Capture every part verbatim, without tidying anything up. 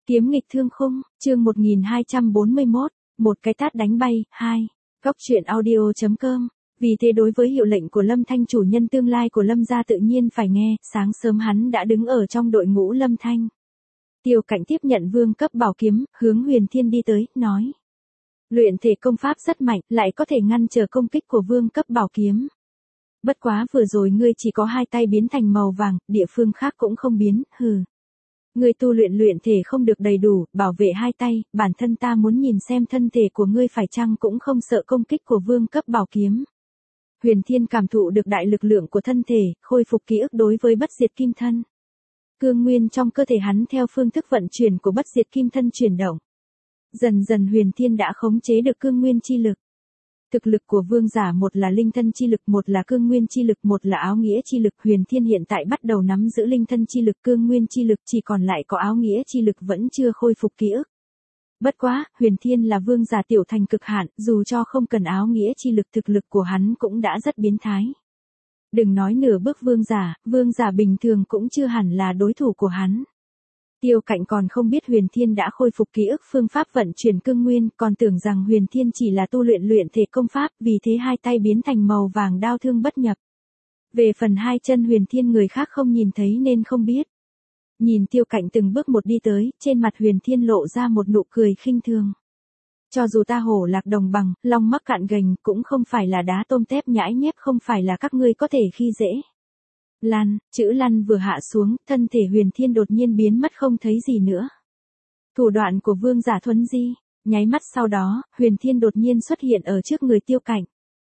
Kiếm nghịch thương khung, chương một nghìn hai trăm bốn mươi mốt, một cái tát đánh bay, hai. Góc truyện audio chấm com. Vì thế đối với hiệu lệnh của Lâm Thanh, chủ nhân tương lai của Lâm gia tự nhiên phải nghe, sáng sớm hắn đã đứng ở trong đội ngũ Lâm Thanh. Tiêu Cảnh tiếp nhận vương cấp bảo kiếm, hướng Huyền Thiên đi tới, nói. Luyện thể công pháp rất mạnh, lại có thể ngăn trở công kích của vương cấp bảo kiếm. Bất quá vừa rồi ngươi chỉ có hai tay biến thành màu vàng, địa phương khác cũng không biến, hừ. Ngươi tu luyện luyện thể không được đầy đủ, bảo vệ hai tay, bản thân ta muốn nhìn xem thân thể của ngươi phải chăng cũng không sợ công kích của vương cấp bảo kiếm. Huyền Thiên cảm thụ được đại lực lượng của thân thể, khôi phục ký ức đối với bất diệt kim thân. Cương nguyên trong cơ thể hắn theo phương thức vận chuyển của bất diệt kim thân chuyển động. Dần dần Huyền Thiên đã khống chế được cương nguyên chi lực. Thực lực của vương giả một là linh thân chi lực, một là cương nguyên chi lực, một là áo nghĩa chi lực. Huyền Thiên hiện tại bắt đầu nắm giữ linh thân chi lực, cương nguyên chi lực, chỉ còn lại có áo nghĩa chi lực vẫn chưa khôi phục ký ức. Bất quá, Huyền Thiên là vương giả tiểu thành cực hạn, dù cho không cần áo nghĩa chi lực, thực lực của hắn cũng đã rất biến thái. Đừng nói nửa bước vương giả, vương giả bình thường cũng chưa hẳn là đối thủ của hắn. Tiêu Cảnh còn không biết Huyền Thiên đã khôi phục ký ức phương pháp vận chuyển cương nguyên, còn tưởng rằng Huyền Thiên chỉ là tu luyện luyện thể công pháp, vì thế hai tay biến thành màu vàng đao thương bất nhập. Về phần hai chân Huyền Thiên người khác không nhìn thấy nên không biết. Nhìn Tiêu Cảnh từng bước một đi tới, trên mặt Huyền Thiên lộ ra một nụ cười khinh thường. Cho dù ta hổ lạc đồng bằng, long mắc cạn gành, cũng không phải là đá tôm tép nhãi nhép, không phải là các ngươi có thể khi dễ. Lăn, chữ lăn vừa hạ xuống, thân thể Huyền Thiên đột nhiên biến mất không thấy gì nữa. Thủ đoạn của vương giả thuấn di, nháy mắt sau đó, Huyền Thiên đột nhiên xuất hiện ở trước người Tiêu Cảnh.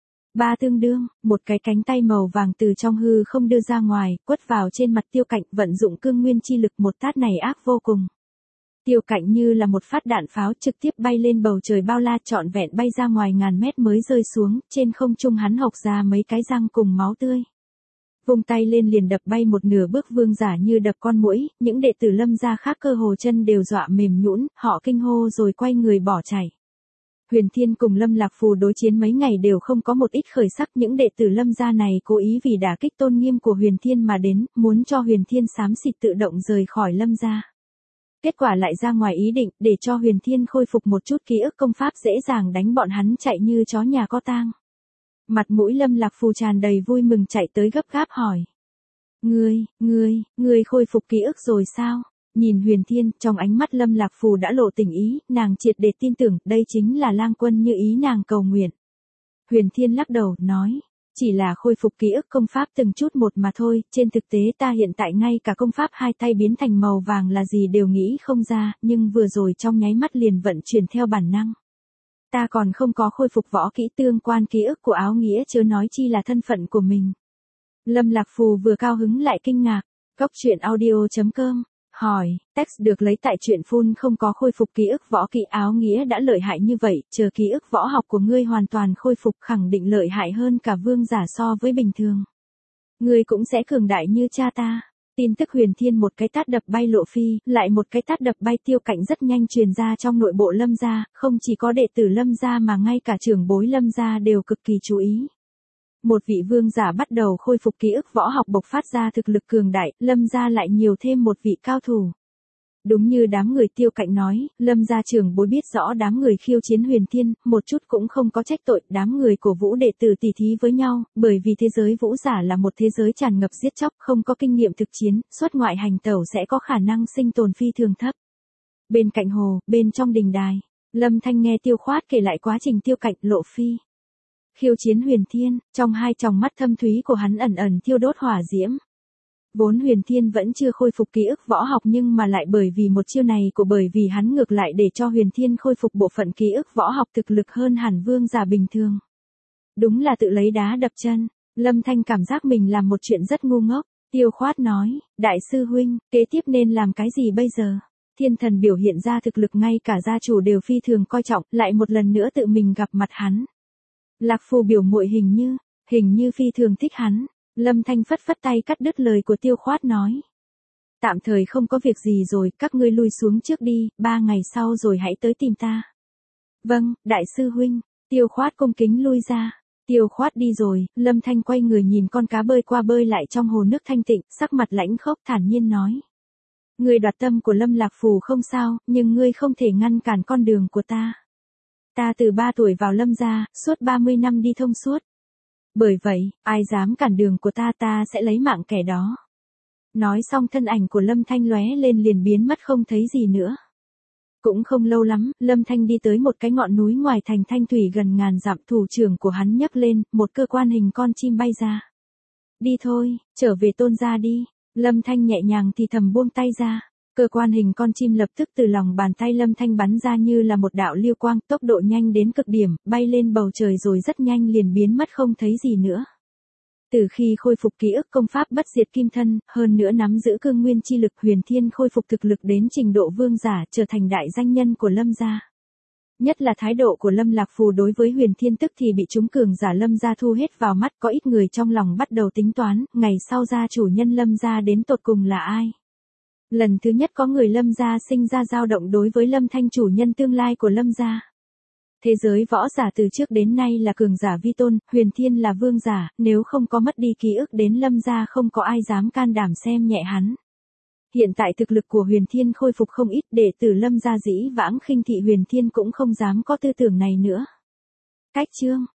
Ba tương đương, một cái cánh tay màu vàng từ trong hư không đưa ra ngoài, quất vào trên mặt Tiêu Cảnh, vận dụng cương nguyên chi lực, một tát này ác vô cùng. Tiêu Cảnh như là một phát đạn pháo trực tiếp bay lên bầu trời bao la, trọn vẹn bay ra ngoài ngàn mét mới rơi xuống, trên không trung hắn hộc ra mấy cái răng cùng máu tươi. Vung tay lên liền đập bay một nửa bước vương giả như đập con muỗi, những đệ tử Lâm gia khác cơ hồ chân đều dọa mềm nhũn, họ kinh hô rồi quay người bỏ chạy. Huyền Thiên cùng Lâm Lạc Phù đối chiến mấy ngày đều không có một ít khởi sắc, những đệ tử Lâm gia này cố ý vì đả kích tôn nghiêm của Huyền Thiên mà đến, muốn cho Huyền Thiên xám xịt tự động rời khỏi Lâm gia. Kết quả lại ra ngoài ý định, để cho Huyền Thiên khôi phục một chút ký ức công pháp dễ dàng đánh bọn hắn chạy như chó nhà có tang. Mặt mũi Lâm Lạc Phù tràn đầy vui mừng chạy tới gấp gáp hỏi. Ngươi, ngươi, ngươi khôi phục ký ức rồi sao? Nhìn Huyền Thiên, trong ánh mắt Lâm Lạc Phù đã lộ tình ý, nàng triệt để tin tưởng, đây chính là lang quân như ý nàng cầu nguyện. Huyền Thiên lắc đầu, nói. Chỉ là khôi phục ký ức công pháp từng chút một mà thôi, trên thực tế ta hiện tại ngay cả công pháp hai tay biến thành màu vàng là gì đều nghĩ không ra, nhưng vừa rồi trong nháy mắt liền vận chuyển theo bản năng. Ta còn không có khôi phục võ kỹ tương quan ký ức của áo nghĩa, chớ nói chi là thân phận của mình. Lâm Lạc Phù vừa cao hứng lại kinh ngạc. Góc truyện audio chấm com. Hỏi, text được lấy tại truyện phun không có khôi phục ký ức võ kỹ áo nghĩa đã lợi hại như vậy, chờ ký ức võ học của ngươi hoàn toàn khôi phục khẳng định lợi hại hơn cả vương giả so với bình thường. Ngươi cũng sẽ cường đại như cha ta. Tin tức Huyền Thiên một cái tát đập bay Lộ Phi, lại một cái tát đập bay Tiêu Cảnh rất nhanh truyền ra trong nội bộ Lâm gia, không chỉ có đệ tử Lâm gia mà ngay cả trưởng bối Lâm gia đều cực kỳ chú ý. Một vị vương giả bắt đầu khôi phục ký ức võ học bộc phát ra thực lực cường đại, Lâm gia lại nhiều thêm một vị cao thủ. Đúng như đám người Tiêu Cảnh nói, Lâm gia trưởng bối biết rõ đám người khiêu chiến Huyền Thiên, một chút cũng không có trách tội, đám người cổ vũ đệ tử tỉ thí với nhau, bởi vì thế giới vũ giả là một thế giới tràn ngập giết chóc, không có kinh nghiệm thực chiến, xuất ngoại hành tẩu sẽ có khả năng sinh tồn phi thường thấp. Bên cạnh hồ, bên trong đình đài, Lâm Thanh nghe Tiêu Khoát kể lại quá trình Tiêu Cảnh, Lộ Phi khiêu chiến Huyền Thiên, trong hai tròng mắt thâm thúy của hắn ẩn ẩn thiêu đốt hỏa diễm. Vốn Huyền Thiên vẫn chưa khôi phục ký ức võ học nhưng mà lại bởi vì một chiêu này của bởi vì hắn ngược lại để cho Huyền Thiên khôi phục bộ phận ký ức võ học thực lực hơn hẳn vương giả bình thường. Đúng là tự lấy đá đập chân, Lâm Thanh cảm giác mình làm một chuyện rất ngu ngốc. Tiêu Khoát nói, đại sư huynh, kế tiếp nên làm cái gì bây giờ? Thiên thần biểu hiện ra thực lực ngay cả gia chủ đều phi thường coi trọng, lại một lần nữa tự mình gặp mặt hắn. Lạc Phù biểu muội hình như, hình như phi thường thích hắn. Lâm Thanh phất phất tay cắt đứt lời của Tiêu Khoát nói. Tạm thời không có việc gì rồi, các ngươi lui xuống trước đi, ba ngày sau rồi hãy tới tìm ta. Vâng, đại sư huynh. Tiêu Khoát cung kính lui ra. Tiêu Khoát đi rồi, Lâm Thanh quay người nhìn con cá bơi qua bơi lại trong hồ nước thanh tịnh, sắc mặt lãnh khốc thản nhiên nói. Ngươi đoạt tâm của Lâm Lạc Phù không sao, nhưng ngươi không thể ngăn cản con đường của ta. Ta từ ba tuổi vào Lâm gia, suốt ba mươi năm đi thông suốt. Bởi vậy, ai dám cản đường của ta ta sẽ lấy mạng kẻ đó. Nói xong thân ảnh của Lâm Thanh lóe lên liền biến mất không thấy gì nữa. Cũng không lâu lắm, Lâm Thanh đi tới một cái ngọn núi ngoài thành Thanh Thủy gần ngàn dặm, thủ trưởng của hắn nhấc lên, một cơ quan hình con chim bay ra. Đi thôi, trở về Tôn gia đi. Lâm Thanh nhẹ nhàng thì thầm buông tay ra. Cơ quan hình con chim lập tức từ lòng bàn tay Lâm Thanh bắn ra như là một đạo lưu quang, tốc độ nhanh đến cực điểm, bay lên bầu trời rồi rất nhanh liền biến mất không thấy gì nữa. Từ khi khôi phục ký ức công pháp bất diệt kim thân, hơn nữa nắm giữ cương nguyên chi lực, Huyền Thiên khôi phục thực lực đến trình độ vương giả, trở thành đại danh nhân của Lâm gia. Nhất là thái độ của Lâm Lạc Phù đối với Huyền Thiên tức thì bị chúng cường giả Lâm gia thu hết vào mắt, có ít người trong lòng bắt đầu tính toán, ngày sau gia chủ nhân Lâm gia đến tột cùng là ai. Lần thứ nhất có người Lâm gia sinh ra dao động đối với Lâm Thanh chủ nhân tương lai của Lâm gia. Thế giới võ giả từ trước đến nay là cường giả vi tôn, Huyền Thiên là vương giả, nếu không có mất đi ký ức đến Lâm gia không có ai dám can đảm xem nhẹ hắn. Hiện tại thực lực của Huyền Thiên khôi phục không ít, đệ tử Lâm gia dĩ vãng khinh thị Huyền Thiên cũng không dám có tư tưởng này nữa. Cách chương